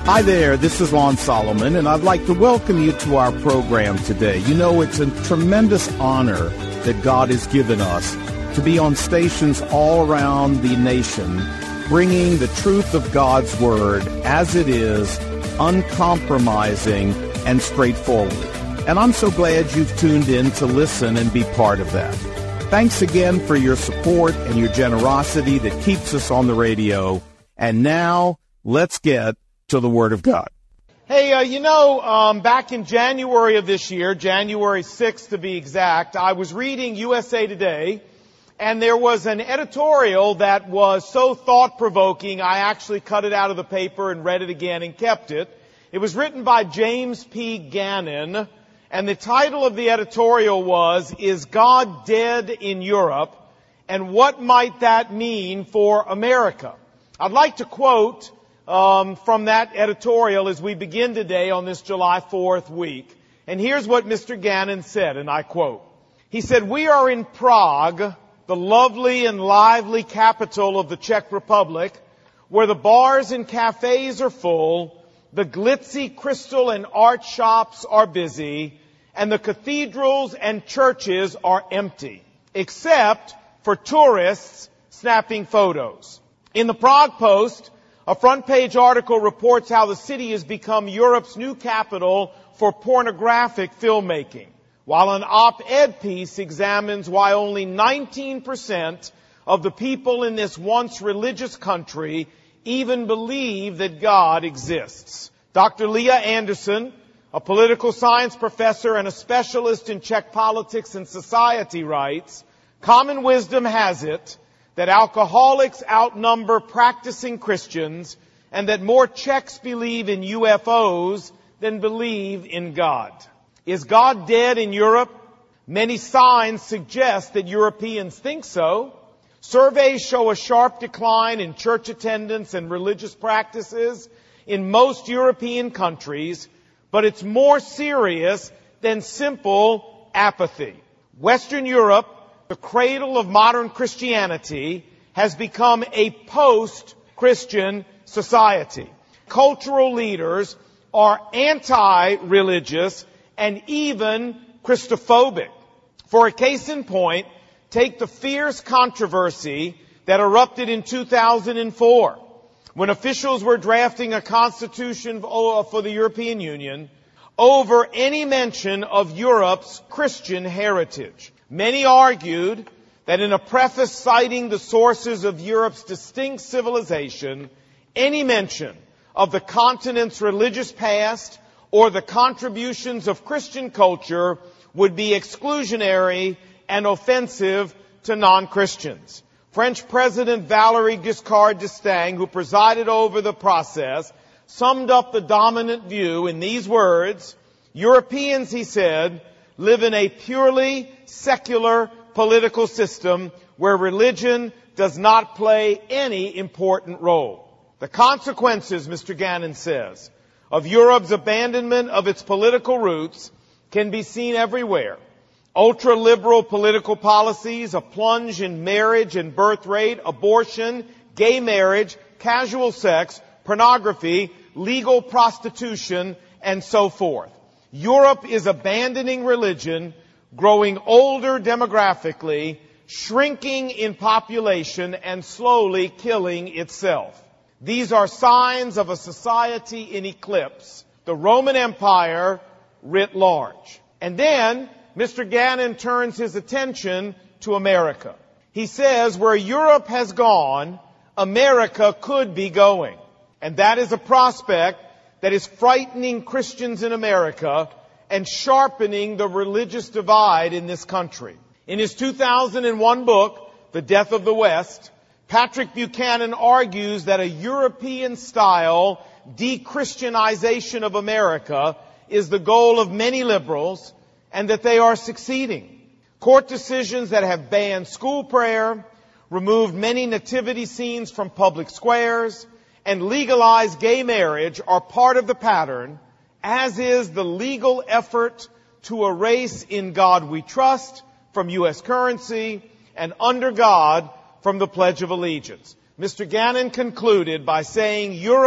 Hi there, this is Lon Solomon, and I'd like to welcome you to our program today. You know, it's a tremendous honor that God has given us to be on stations all around the nation, bringing the truth of God's Word as it is, uncompromising and straightforward. And I'm so glad you've tuned in to listen and be part of that. Thanks again for your support and your generosity that keeps us on the radio. And now, let's get to the Word of God. Hey, back in January of this year, January 6th to be exact, I was reading USA Today, and there was an editorial that was so thought-provoking, I actually cut it out of the paper and read it again and kept it. It was written by James P. Gannon, and the title of the editorial was, "Is God Dead in Europe? And What Might That Mean for America?" I'd like to quote from that editorial as we begin today on this July 4th week. And here's what Mr. Gannon said, and I quote. He said, "We are in Prague, the lovely and lively capital of the Czech Republic, where the bars and cafes are full, the glitzy crystal and art shops are busy, and the cathedrals and churches are empty, except for tourists snapping photos." In the Prague Post, a front-page article reports how the city has become Europe's new capital for pornographic filmmaking, while an op-ed piece examines why only 19% of the people in this once religious country even believe that God exists. Dr. Leah Anderson, a political science professor and a specialist in Czech politics and society, writes, "Common wisdom has it that alcoholics outnumber practicing Christians and that more Czechs believe in UFOs than believe in God." Is God dead in Europe? Many signs suggest that Europeans think so. Surveys show a sharp decline in church attendance and religious practices in most European countries, but it's more serious than simple apathy. Western Europe, the cradle of modern Christianity, has become a post-Christian society. Cultural leaders are anti-religious and even Christophobic. For a case in point, take the fierce controversy that erupted in 2004 when officials were drafting a constitution for the European Union over any mention of Europe's Christian heritage. Many argued that in a preface citing the sources of Europe's distinct civilization, any mention of the continent's religious past or the contributions of Christian culture would be exclusionary and offensive to non-Christians. French President Valéry Giscard d'Estaing, who presided over the process, summed up the dominant view in these words, "Europeans," he said, "live in a purely secular political system where religion does not play any important role." The consequences, Mr. Gannon says, of Europe's abandonment of its political roots can be seen everywhere. Ultra-liberal political policies, a plunge in marriage and birth rate, abortion, gay marriage, casual sex, pornography, legal prostitution, and so forth. Europe is abandoning religion, growing older demographically, shrinking in population, and slowly killing itself. These are signs of a society in eclipse, the Roman Empire writ large. And then Mr. Gannon turns his attention to America. He says, where Europe has gone, America could be going. And that is a prospect that is frightening Christians in America and sharpening the religious divide in this country. In his 2001 book, The Death of the West, Patrick Buchanan argues that a European-style de-Christianization of America is the goal of many liberals and that they are succeeding. Court decisions that have banned school prayer, removed many nativity scenes from public squares, and legalized gay marriage are part of the pattern, as is the legal effort to erase "In God We Trust" from U.S. currency and "Under God" from the Pledge of Allegiance. Mr. Gannon concluded by saying Europe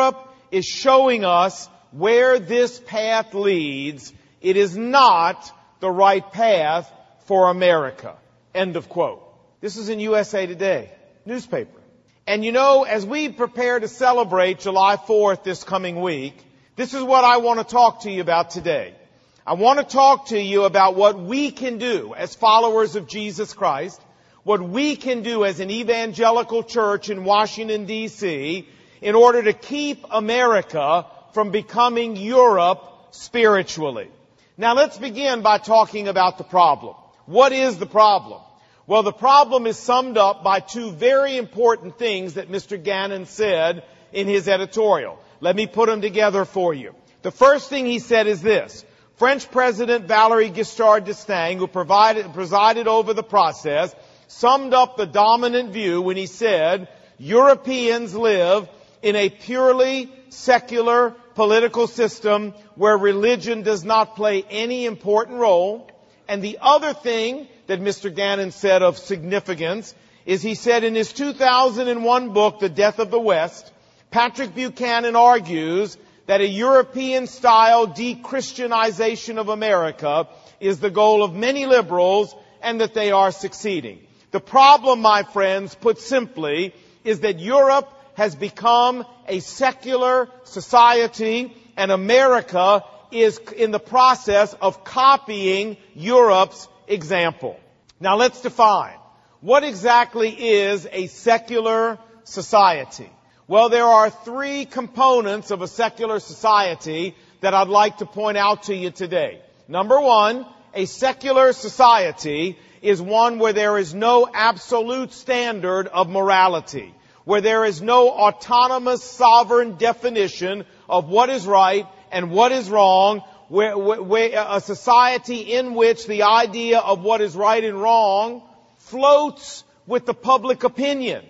is showing us where this path leads. It is not the right path for America. End of quote. This is in USA Today newspaper. And you know, as we prepare to celebrate July 4th this coming week, this is what I want to talk to you about today. I want to talk to you about what we can do as followers of Jesus Christ, what we can do as an evangelical church in Washington, D.C., in order to keep America from becoming Europe spiritually. Now let's begin by talking about the problem. What is the problem? Well, the problem is summed up by two very important things that Mr. Gannon said in his editorial. Let me put them together for you. The first thing he said is this. French President Valéry Giscard d'Estaing, who presided over the process, summed up the dominant view when he said, Europeans live in a purely secular political system where religion does not play any important role. And the other thing that Mr. Gannon said of significance is he said in his 2001 book, The Death of the West, Patrick Buchanan argues that a European-style de-Christianization of America is the goal of many liberals and that they are succeeding. The problem, my friends, put simply, is that Europe has become a secular society and America is in the process of copying Europe's example. Now let's define. What exactly is a secular society? Well, there are three components of a secular society that I'd like to point out to you today. Number one, a secular society is one where there is no absolute standard of morality, where there is no autonomous sovereign definition of what is right and what is wrong, where a society in which the idea of what is right and wrong floats with the public opinion.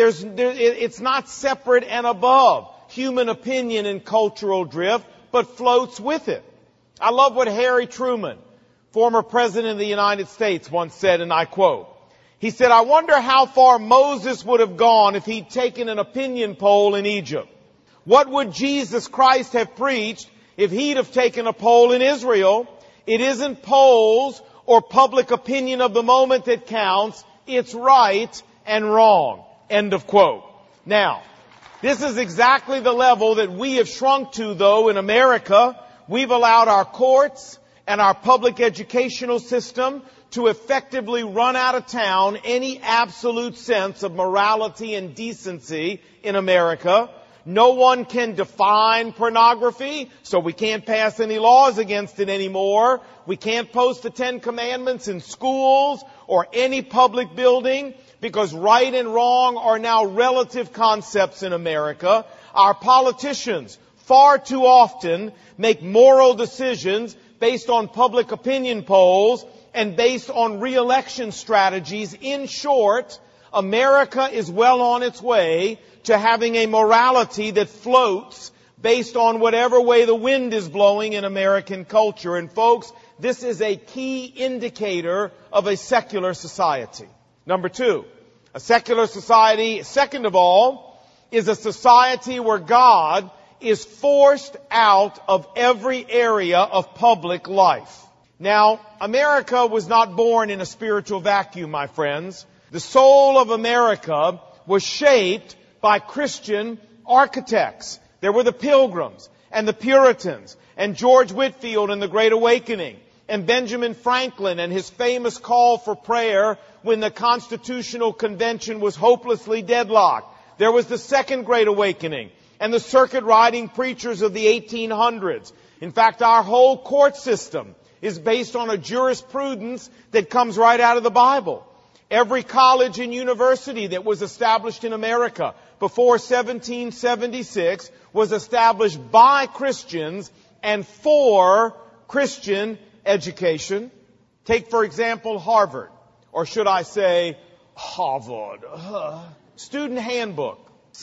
It's not separate and above human opinion and cultural drift, but floats with it. I love what Harry Truman, former President of the United States, once said, and I quote, he said, I wonder how far Moses would have gone if he'd taken an opinion poll in Egypt. What would Jesus Christ have preached if he'd have taken a poll in Israel? It isn't polls or public opinion of the moment that counts. It's right and wrong. End of quote. Now, this is exactly the level that we have shrunk to, though, in America. We've allowed our courts and our public educational system to effectively run out of town any absolute sense of morality and decency in America. No one can define pornography, so we can't pass any laws against it anymore. We can't post the Ten Commandments in schools or any public building because right and wrong are now relative concepts in America. Our politicians far too often make moral decisions based on public opinion polls and based on re-election strategies. In short, America is well on its way to having a morality that floats based on whatever way the wind is blowing in American culture. And folks, this is a key indicator of a secular society. Number two, a secular society, second of all, is a society where God is forced out of every area of public life. Now, America was not born in a spiritual vacuum, my friends. The soul of America was shaped by Christian architects. There were the Pilgrims and the Puritans and George Whitefield and the Great Awakening and Benjamin Franklin and his famous call for prayer when the Constitutional Convention was hopelessly deadlocked. There was the Second Great Awakening and the circuit riding preachers of the 1800s. In fact, our whole court system is based on a jurisprudence that comes right out of the Bible. Every college and university that was established in America before 1776 was established by Christians and for Christian education. Take, for example, Harvard, or should I say Harvard. Student Handbook,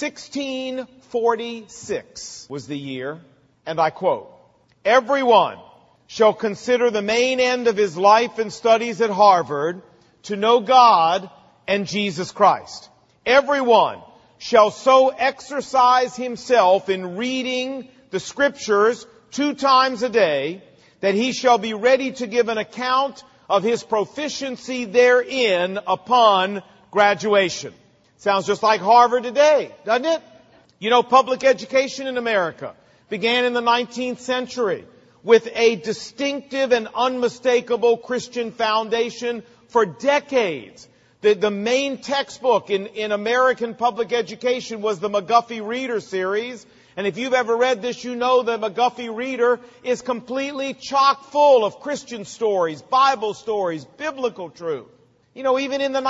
1646 was the year, and I quote, everyone shall consider the main end of his life and studies at Harvard to know God and Jesus Christ. Everyone shall so exercise himself in reading the Scriptures 2 times a day, that he shall be ready to give an account of his proficiency therein upon graduation. Sounds just like Harvard today, doesn't it? You know, public education in America began in the 19th century with a distinctive and unmistakable Christian foundation for decades. The main textbook in American public education was the McGuffey Reader series. And if you've ever read this, you know the McGuffey Reader is completely chock full of Christian stories, Bible stories, biblical truth. You know, even in the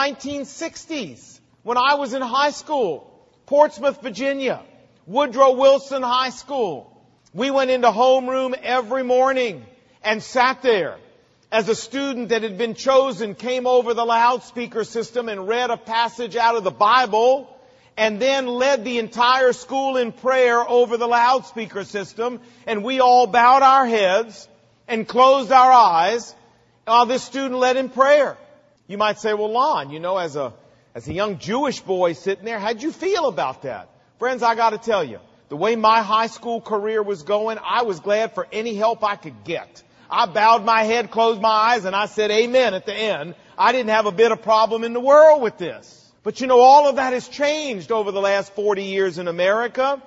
1960s, when I was in high school, Portsmouth, Virginia, Woodrow Wilson High School, we went into homeroom every morning and sat there as a student that had been chosen came over the loudspeaker system and read a passage out of the Bible, and then led the entire school in prayer over the loudspeaker system, and we all bowed our heads and closed our eyes while this student led in prayer. You might say, well, Lon, you know, as a young Jewish boy sitting there, how'd you feel about that? Friends, I got to tell you, the way my high school career was going, I was glad for any help I could get. I bowed my head, closed my eyes, and I said amen at the end. I didn't have a bit of problem in the world with this. But you know, all of that has changed over the last 40 years in America.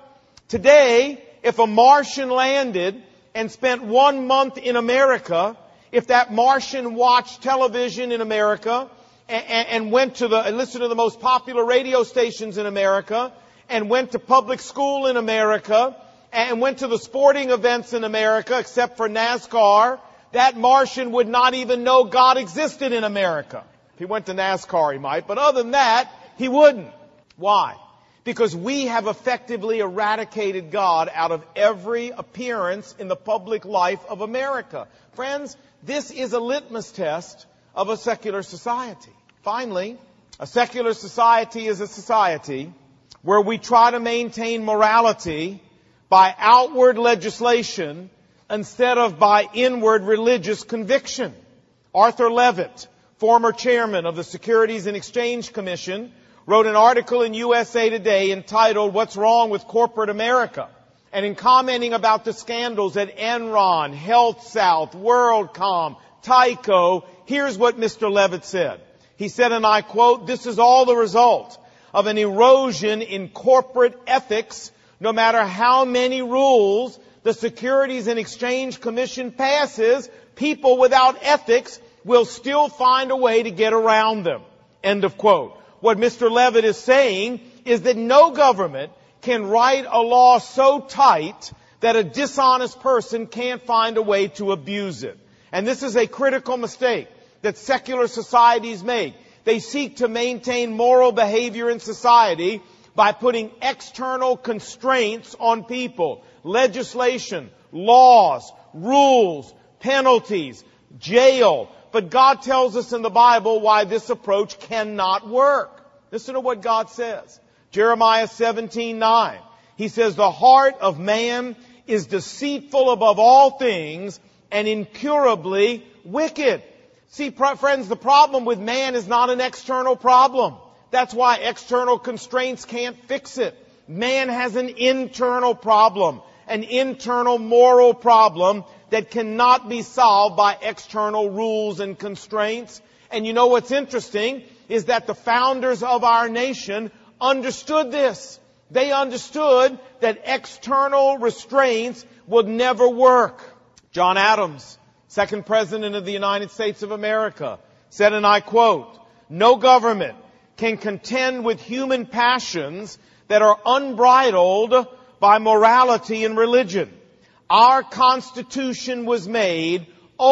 Today, if a Martian landed and spent 1 month in America, if that Martian watched television in America and went to listened to the most popular radio stations in America, and went to public school in America, and went to the sporting events in America, except for NASCAR, that Martian would not even know God existed in America. If he went to NASCAR, he might, but other than that, he wouldn't. Why? Because we have effectively eradicated God out of every appearance in the public life of America. Friends, this is a litmus test of a secular society. Finally, a secular society is a society where we try to maintain morality by outward legislation instead of by inward religious conviction. Arthur Levitt, former chairman of the Securities and Exchange Commission, wrote an article in USA Today entitled, "What's Wrong with Corporate America?" And in commenting about the scandals at Enron, HealthSouth, WorldCom, Tyco, here's what Mr. Levitt said. He said, and I quote, "This is all the result of an erosion in corporate ethics. No matter how many rules the Securities and Exchange Commission passes, people without ethics will still find a way to get around them." End of quote. What Mr. Levitt is saying is that no government can write a law so tight that a dishonest person can't find a way to abuse it. And this is a critical mistake that secular societies make. They seek to maintain moral behavior in society by putting external constraints on people. Legislation, laws, rules, penalties, jail. But God tells us in the Bible why this approach cannot work. Listen to what God says. Jeremiah 17:9. He says, "The heart of man is deceitful above all things and incurably wicked." See, friends, the problem with man is not an external problem. That's why external constraints can't fix it. Man has an internal problem, an internal moral problem that cannot be solved by external rules and constraints. And you know what's interesting is that the founders of our nation understood this. They understood that external restraints would never work. John Adams, second president of the United States of America, said, and I quote, "No government can contend with human passions that are unbridled by morality and religion. Our Constitution was made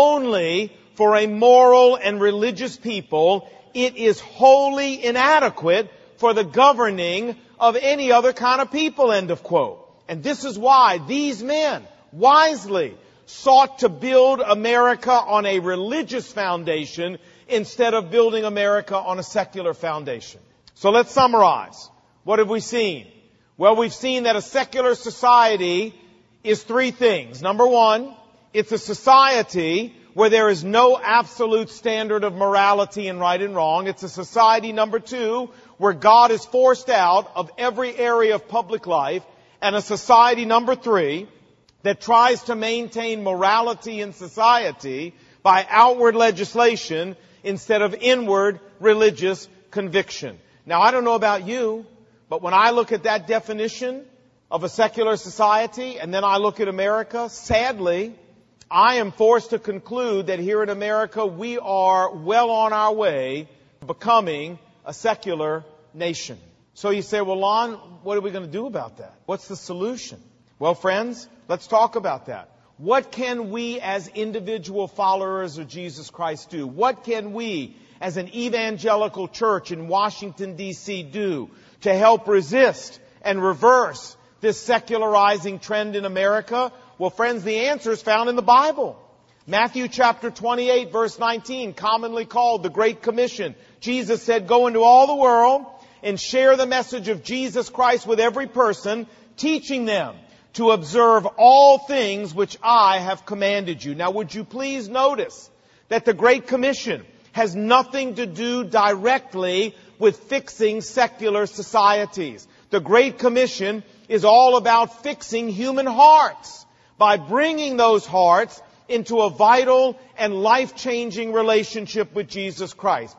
only for a moral and religious people. It is wholly inadequate for the governing of any other kind of people," end of quote. And this is why these men wisely sought to build America on a religious foundation instead of building America on a secular foundation. So let's summarize. What have we seen? Well, we've seen that a secular society is three things. Number one, it's a society where there is no absolute standard of morality and right and wrong. It's a society, number two, where God is forced out of every area of public life, and a society, number 3, that tries to maintain morality in society by outward legislation instead of inward religious conviction. Now, I don't know about you, but when I look at that definition of a secular society, and then I look at America, sadly, I am forced to conclude that here in America we are well on our way to becoming a secular nation. So you say, well, Lon, what are we going to do about that? What's the solution? Well, friends, let's talk about that. What can we as individual followers of Jesus Christ do? What can we as an evangelical church in Washington, D.C. do to help resist and reverse this secularizing trend in America? Well, friends, the answer is found in the Bible. Matthew chapter 28, verse 19, commonly called the Great Commission. Jesus said, go into all the world and share the message of Jesus Christ with every person, teaching them to observe all things which I have commanded you. Now, would you please notice that the Great Commission has nothing to do directly with fixing secular societies. The Great Commission is all about fixing human hearts by bringing those hearts into a vital and life-changing relationship with Jesus Christ.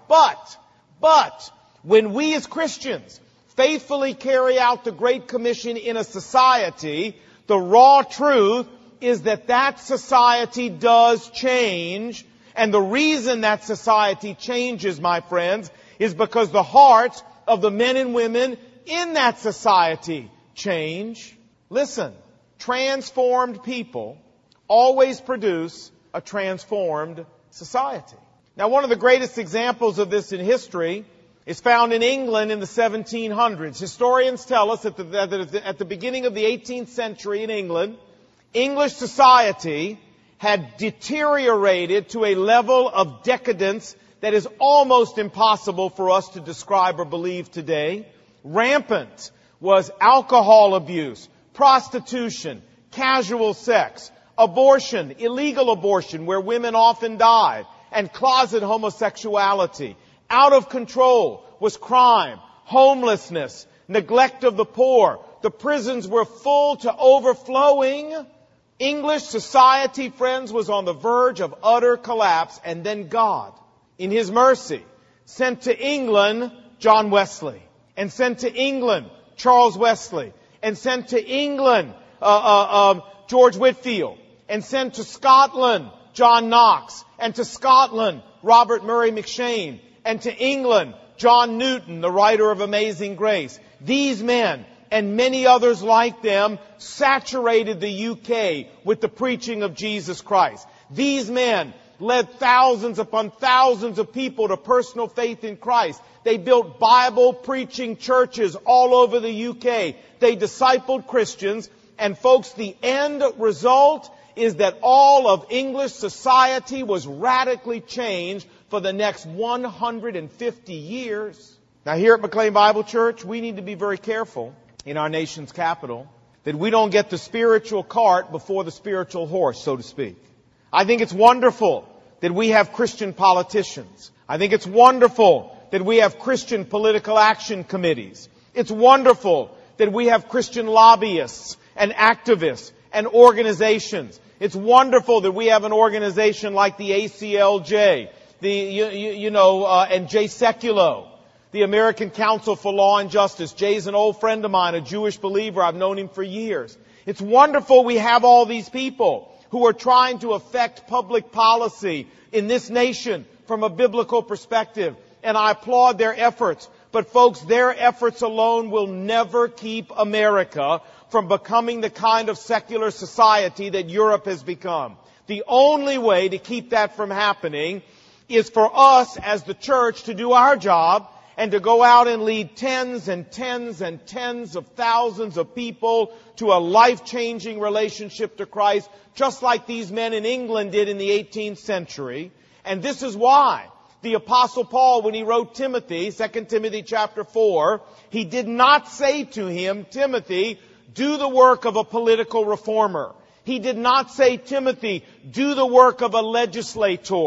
But, when we as Christians faithfully carry out the Great Commission in a society, the raw truth is that that society does change. And the reason that society changes, my friends, is because the hearts of the men and women in that society change. Listen, transformed people always produce a transformed society. Now, one of the greatest examples of this in history is found in England in the 1700s. Historians tell us that at the beginning of the 18th century in England, English society had deteriorated to a level of decadence that is almost impossible for us to describe or believe today. Rampant was alcohol abuse, prostitution, casual sex, abortion, illegal abortion where women often died, and closet homosexuality. Out of control was crime, homelessness, neglect of the poor. The prisons were full to overflowing. English society, friends, was on the verge of utter collapse. And then God, in His mercy, sent to England John Wesley, and sent to England Charles Wesley, and sent to England George Whitefield, and sent to Scotland John Knox, and to Scotland Robert Murray McCheyne, and to England John Newton, the writer of Amazing Grace. These men and many others like them saturated the UK with the preaching of Jesus Christ. These men led thousands upon thousands of people to personal faith in Christ. They built Bible-preaching churches all over the UK. They discipled Christians. And folks, the end result is that all of English society was radically changed for the next 150 years. Now, here at McLean Bible Church, we need to be very careful in our nation's capital that we don't get the spiritual cart before the spiritual horse, so to speak. I think it's wonderful that we have Christian politicians. I think it's wonderful that we have Christian political action committees. It's wonderful that we have Christian lobbyists and activists and organizations. It's wonderful that we have an organization like the ACLJ, and Jay Sekulow, the American Council for Law and Justice. Jay's an old friend of mine, a Jewish believer. I've known him for years. It's wonderful we have all these people who are trying to affect public policy in this nation from a biblical perspective. And I applaud their efforts. But folks, their efforts alone will never keep America from becoming the kind of secular society that Europe has become. The only way to keep that from happening is for us as the church to do our job and to go out and lead tens and tens and tens of thousands of people to a life-changing relationship to Christ, just like these men in England did in the 18th century. And this is why the Apostle Paul, when he wrote Timothy, 2 Timothy chapter 4, he did not say to him, Timothy, do the work of a political reformer. He did not say, Timothy, do the work of a legislator.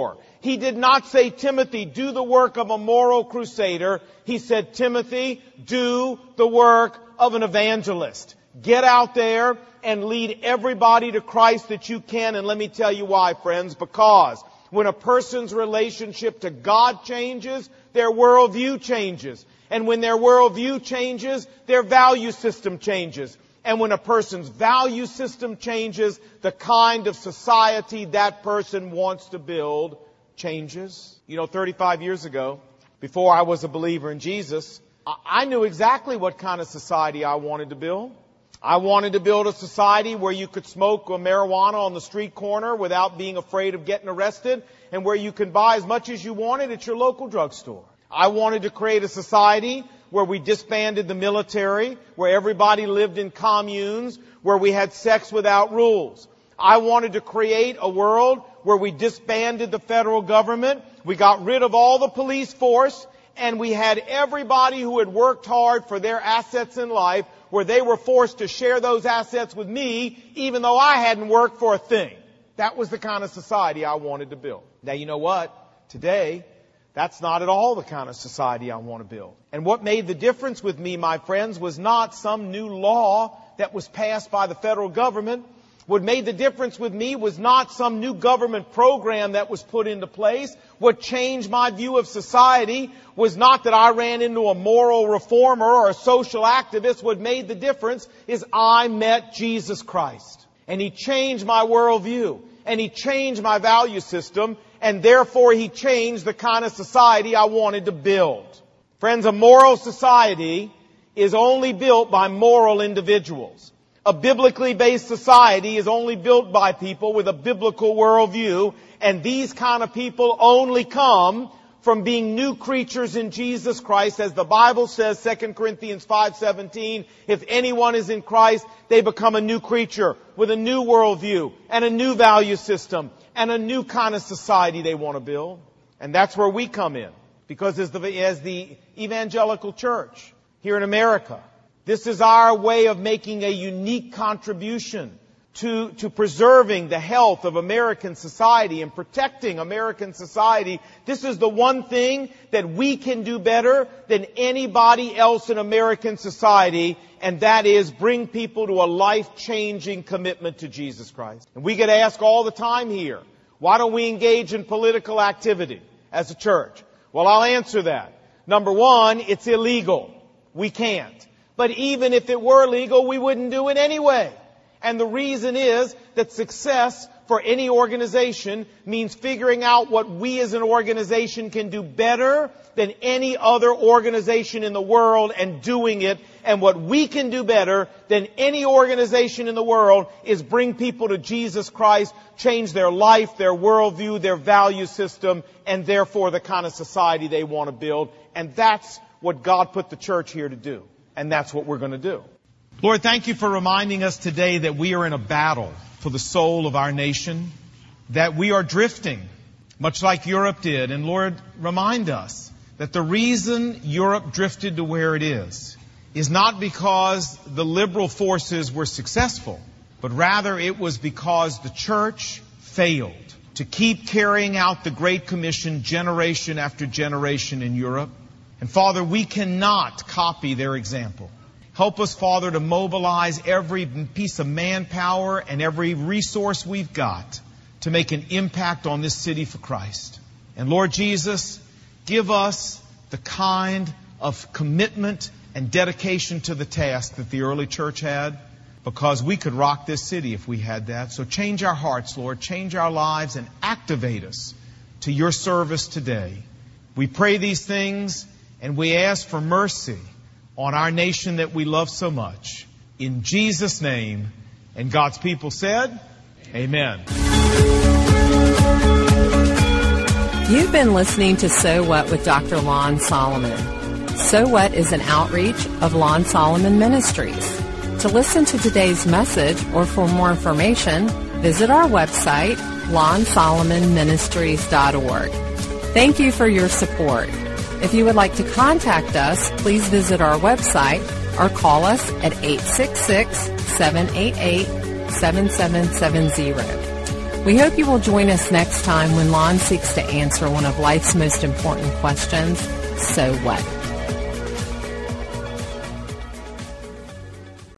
He did not say, Timothy, do the work of a moral crusader. He said, Timothy, do the work of an evangelist. Get out there and lead everybody to Christ that you can. And let me tell you why, friends. Because when a person's relationship to God changes, their worldview changes. And when their worldview changes, their value system changes. And when a person's value system changes, the kind of society that person wants to build changes. 35 years ago, before I was a believer in Jesus, I knew exactly what kind of society I wanted to build. I wanted to build a society where you could smoke marijuana on the street corner without being afraid of getting arrested, and where you can buy as much as you wanted at your local drugstore. I wanted to create a society where we disbanded the military, where everybody lived in communes, where we had sex without rules. I wanted to create a world where we disbanded the federal government, we got rid of all the police force, and we had everybody who had worked hard for their assets in life, where they were forced to share those assets with me, even though I hadn't worked for a thing. That was the kind of society I wanted to build. Now, you know what? Today, that's not at all the kind of society I want to build. And what made the difference with me, my friends, was not some new law that was passed by the federal government. What made the difference with me was not some new government program that was put into place. What changed my view of society was not that I ran into a moral reformer or a social activist. What made the difference is I met Jesus Christ. And He changed my worldview. And He changed my value system. And therefore He changed the kind of society I wanted to build. Friends, a moral society is only built by moral individuals. A biblically based society is only built by people with a biblical worldview, and these kind of people only come from being new creatures in Jesus Christ. As the Bible says, 2 Corinthians 5:17, if anyone is in Christ, they become a new creature with a new worldview and a new value system and a new kind of society they want to build. And that's where we come in. Because as the evangelical church here in America, this is our way of making a unique contribution to preserving the health of American society and protecting American society. This is the one thing that we can do better than anybody else in American society, and that is bring people to a life-changing commitment to Jesus Christ. And we get asked all the time here, why don't we engage in political activity as a church? Well, I'll answer that. Number one, it's illegal. We can't. But even if it were legal, we wouldn't do it anyway. And the reason is that success for any organization means figuring out what we as an organization can do better than any other organization in the world and doing it. And what we can do better than any organization in the world is bring people to Jesus Christ, change their life, their worldview, their value system, and therefore the kind of society they want to build. And that's what God put the church here to do. And that's what we're going to do. Lord, thank you for reminding us today that we are in a battle for the soul of our nation, that we are drifting, much like Europe did. And Lord, remind us that the reason Europe drifted to where it is not because the liberal forces were successful, but rather it was because the church failed to keep carrying out the Great Commission generation after generation in Europe. And Father, we cannot copy their example. Help us, Father, to mobilize every piece of manpower and every resource we've got to make an impact on this city for Christ. And Lord Jesus, give us the kind of commitment and dedication to the task that the early church had, because we could rock this city if we had that. So change our hearts, Lord, change our lives, and activate us to your service today. We pray these things, and we ask for mercy on our nation that we love so much. In Jesus' name. And God's people said, Amen. You've been listening to So What with Dr. Lon Solomon. So What is an outreach of Lon Solomon Ministries. To listen to today's message or for more information, visit our website, lonsolomonministries.org. Thank you for your support. If you would like to contact us, please visit our website or call us at 866-788-7770. We hope you will join us next time when Lon seeks to answer one of life's most important questions, so what?